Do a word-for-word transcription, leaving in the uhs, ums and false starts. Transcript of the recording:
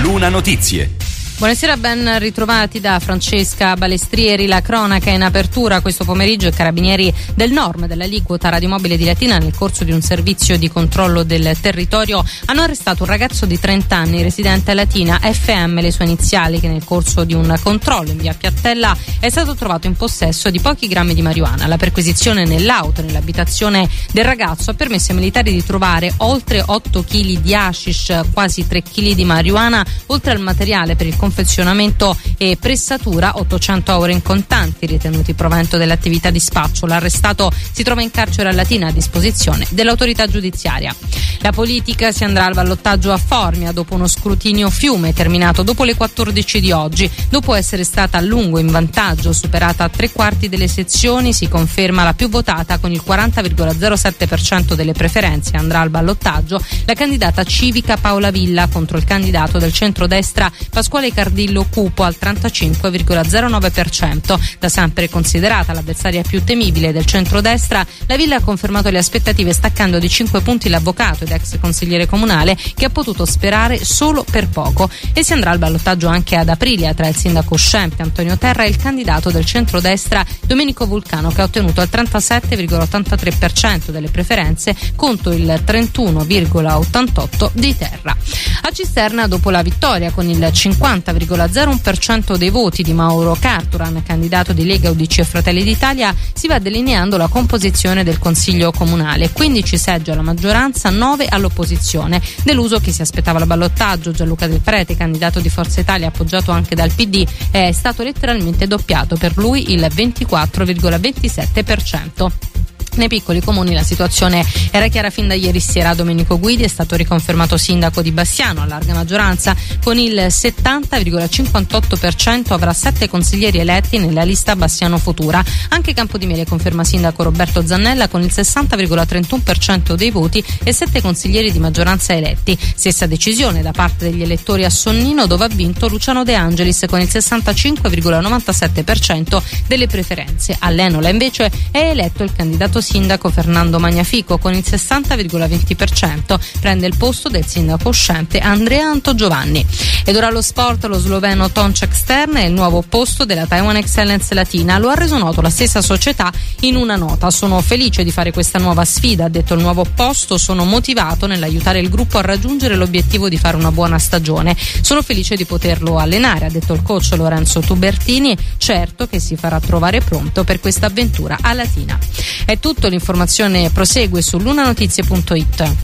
Luna Notizie. Buonasera, ben ritrovati da Francesca Balestrieri. La cronaca in apertura questo pomeriggio. I carabinieri del Norm dell'aliquota radiomobile di Latina, nel corso di un servizio di controllo del territorio, hanno arrestato un ragazzo di trenta anni residente a Latina, F M le sue iniziali, che nel corso di un controllo in via Piattella è stato trovato in possesso di pochi grammi di marijuana. La perquisizione nell'auto e nell'abitazione del ragazzo ha permesso ai militari di trovare oltre otto chili di hashish, quasi tre chili di marijuana, oltre al materiale per il confezionamento e pressatura, ottocento euro in contanti ritenuti provento dell'attività di spaccio. L'arrestato si trova in carcere a Latina a disposizione dell'autorità giudiziaria. La politica: si andrà al ballottaggio a Formia dopo uno scrutinio fiume terminato dopo le quattordici di oggi. Dopo essere stata a lungo in vantaggio, superata a tre quarti delle sezioni, si conferma la più votata con il quaranta virgola zero sette per cento delle preferenze. Andrà al ballottaggio la candidata civica Paola Villa contro il candidato del centrodestra Pasquale Cardillo Cupo al trentacinque virgola zero nove per cento. Da sempre considerata l'avversaria più temibile del centrodestra, la Villa ha confermato le aspettative staccando di cinque punti l'avvocato ed ex consigliere comunale, che ha potuto sperare solo per poco. E si andrà al ballottaggio anche ad Aprilia tra il sindaco uscente Antonio Terra e il candidato del centrodestra Domenico Vulcano, che ha ottenuto il trentasette virgola ottantatré per cento delle preferenze contro il trentuno virgola ottantotto di Terra. A Cisterna, dopo la vittoria con il cinquanta virgola zero uno per cento dei voti di Mauro Carturan, candidato di Lega, U D C e Fratelli d'Italia, si va delineando la composizione del Consiglio Comunale: quindici seggi alla maggioranza, nove all'opposizione. Deluso chi si aspettava il ballottaggio, Gianluca Del Prete, candidato di Forza Italia appoggiato anche dal P D, è stato letteralmente doppiato, per lui il ventiquattro virgola ventisette per cento. Nei piccoli comuni la situazione era chiara fin da ieri sera. Domenico Guidi è stato riconfermato sindaco di Bassiano a larga maggioranza con il settanta virgola cinquantotto per cento, avrà sette consiglieri eletti nella lista Bassiano Futura. Anche Campodimele conferma sindaco Roberto Zannella con il sessanta virgola trentuno per cento dei voti e sette consiglieri di maggioranza eletti. Stessa decisione da parte degli elettori a Sonnino, dove ha vinto Luciano De Angelis con il sessantacinque virgola novantasette per cento delle preferenze. All'Enola invece è eletto il candidato sindaco Fernando Magnafico con il sessanta virgola venti per cento, prende il posto del sindaco uscente Andrea Antogiovanni. Ed ora lo sport: lo sloveno Tonček Stern è il nuovo posto della Taiwan Excellence Latina. Lo ha reso noto la stessa società in una nota: sono felice di fare questa nuova sfida, ha detto il nuovo posto, sono motivato nell'aiutare il gruppo a raggiungere l'obiettivo di fare una buona stagione, sono felice di poterlo allenare, ha detto il coach Lorenzo Tubertini, certo che si farà trovare pronto per questa avventura a Latina. È tutto, l'informazione prosegue su lunanotizie punto it.